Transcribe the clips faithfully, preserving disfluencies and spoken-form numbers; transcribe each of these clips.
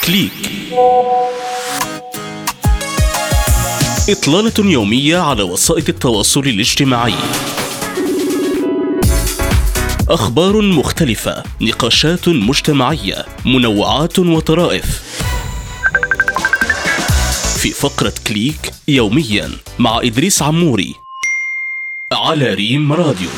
كليك، إطلالة يومية على وسائل التواصل الاجتماعي. أخبار مختلفة، نقاشات مجتمعية، منوعات وطرائف. في فقرة كليك يوميا مع إدريس عموري على ريم راديو.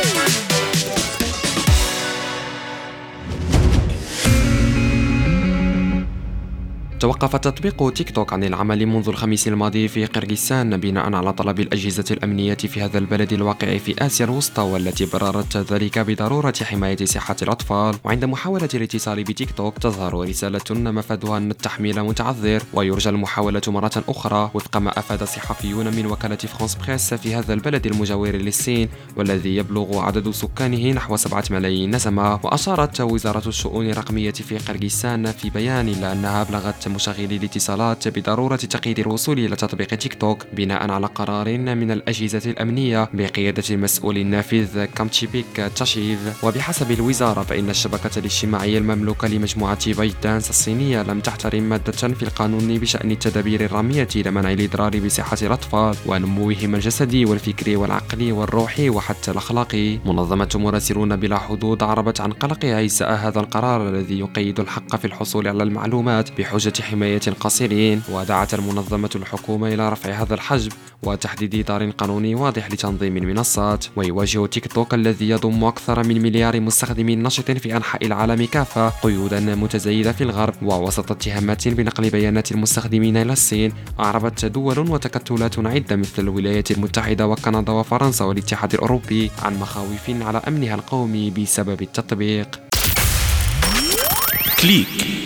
توقف تطبيق تيك توك عن العمل منذ الخميس الماضي في قرغيزستان بناء على طلب الأجهزة الأمنية في هذا البلد الواقع في آسيا الوسطى، والتي بررت ذلك بضرورة حماية صحة الأطفال. وعند محاولة الاتصال بتيك توك تظهر رسالة مفادها أن التحميل متعذر، ويرجى المحاولة مرة أخرى وفق ما أفاد صحفيون من وكالة فرانس بريس في هذا البلد المجاور للصين، والذي يبلغ عدد سكانه نحو سبعة ملايين نسمة. وأشارت وزارة الشؤون الرقمية في قرغيزستان في بيان إلى أنها أبلغت مشغلي الاتصالات بضرورة تقييد الوصول إلى تطبيق تيك توك بناء على قرار من الأجهزة الأمنية بقيادة المسؤول النافذ كامتشيبيك تاشيف. وبحسب الوزارة فإن الشبكة الاجتماعية المملوكة لمجموعة بايت دانس الصينية لم تحترم مادة في القانون بشأن التدابير الرامية لمنع الإضرار بصحة الأطفال ونموهم الجسدي والفكري والعقلي والروحي وحتى الأخلاقي. منظمة مراسلون بلا حدود عربت عن قلقها إزاء هذا القرار الذي يقيد الحق في الحصول على المعلومات بحجة حماية القاصرين، ودعت المنظمة الحكومة إلى رفع هذا الحجب وتحديد إطار قانوني واضح لتنظيم المنصات. ويواجه تيك توك الذي يضم أكثر من مليار مستخدم نشط في أنحاء العالم كافة قيودا متزايدة في الغرب، ووسط اتهامات بنقل بيانات المستخدمين إلى الصين. أعربت دول وتكتلات عدة مثل الولايات المتحدة وكندا وفرنسا والاتحاد الأوروبي عن مخاوف على أمنها القومي بسبب التطبيق. كليك،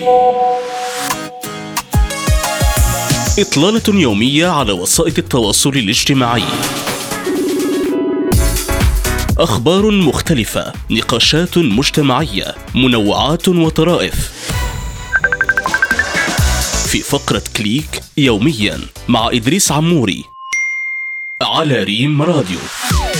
إطلالة يومية على وسائل التواصل الاجتماعي. أخبار مختلفة، نقاشات مجتمعية، منوعات وطرائف. في فقرة كليك يوميا مع إدريس عموري على ريم راديو.